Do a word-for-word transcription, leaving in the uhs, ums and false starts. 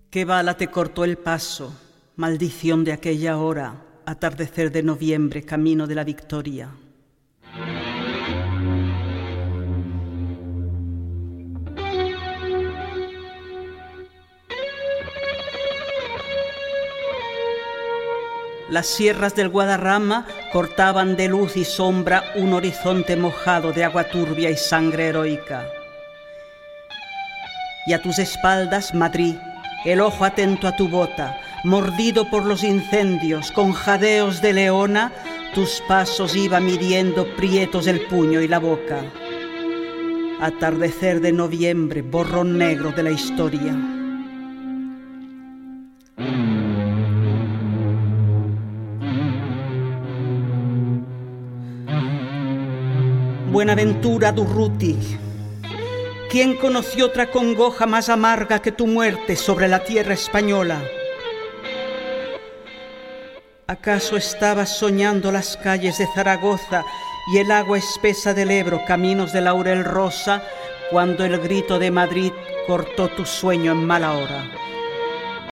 Qué bala te cortó el paso, maldición de aquella hora, atardecer de noviembre, camino de la victoria. Las sierras del Guadarrama cortaban de luz y sombra un horizonte mojado de agua turbia y sangre heroica. Y a tus espaldas, Madrid, el ojo atento a tu bota, mordido por los incendios, con jadeos de leona, tus pasos iba midiendo prietos el puño y la boca. Atardecer de noviembre, borrón negro de la historia. Buenaventura Durruti, ¿quién conoció otra congoja más amarga que tu muerte sobre la tierra española? ¿Acaso estabas soñando las calles de Zaragoza y el agua espesa del Ebro, caminos de laurel rosa, cuando el grito de Madrid cortó tu sueño en mala hora?